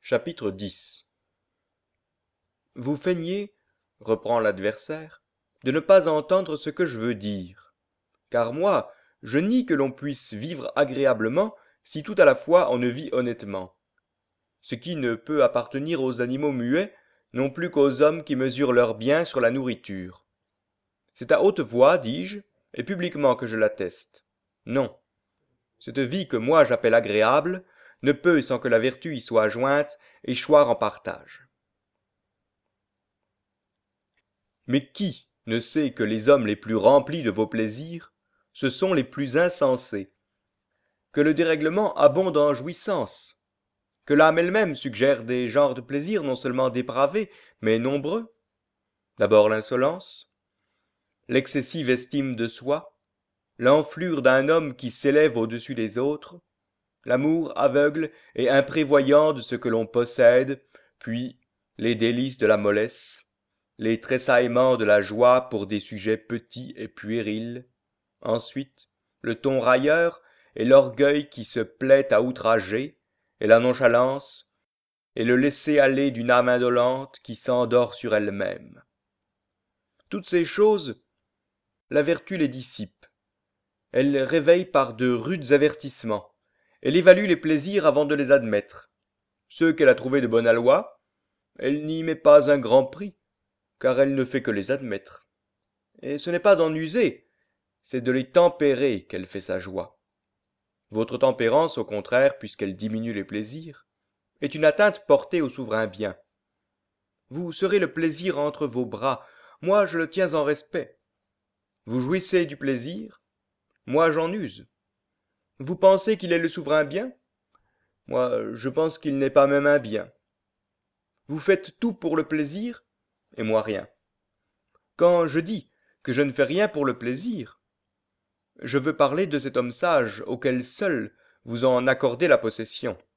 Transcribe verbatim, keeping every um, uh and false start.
Chapitre dix. Vous feignez, reprend l'adversaire, de ne pas entendre ce que je veux dire. Car moi, je nie que l'on puisse vivre agréablement si tout à la fois on ne vit honnêtement. Ce qui ne peut appartenir aux animaux muets, non plus qu'aux hommes qui mesurent leurs biens sur la nourriture. C'est à haute voix, dis-je, et publiquement que je l'atteste. Non. Cette vie que moi j'appelle agréable ne peut, sans que la vertu y soit jointe, échoir en partage. Mais qui ne sait que les hommes les plus remplis de vos plaisirs, ce sont les plus insensés, que le dérèglement abonde en jouissances, que l'âme elle-même suggère des genres de plaisirs non seulement dépravés, mais nombreux? D'abord l'insolence, l'excessive estime de soi, l'enflure d'un homme qui s'élève au-dessus des autres, l'amour aveugle et imprévoyant de ce que l'on possède, puis les délices de la mollesse, les tressaillements de la joie pour des sujets petits et puérils, ensuite le ton railleur et l'orgueil qui se plaît à outrager, et la nonchalance, et le laisser-aller d'une âme indolente qui s'endort sur elle-même. Toutes ces choses, la vertu les dissipe. Elle réveille par de rudes avertissements. Elle évalue les plaisirs avant de les admettre. Ceux qu'elle a trouvés de bonne aloi, elle n'y met pas un grand prix, car elle ne fait que les admettre. Et ce n'est pas d'en user, c'est de les tempérer qu'elle fait sa joie. Votre tempérance, au contraire, puisqu'elle diminue les plaisirs, est une atteinte portée au souverain bien. Vous serez le plaisir entre vos bras, moi je le tiens en respect. Vous jouissez du plaisir, moi j'en use. Vous pensez qu'il est le souverain bien? Moi je pense qu'il n'est pas même un bien. Vous faites tout pour le plaisir, et moi rien. Quand je dis que je ne fais rien pour le plaisir, je veux parler de cet homme sage auquel seul vous en accordez la possession.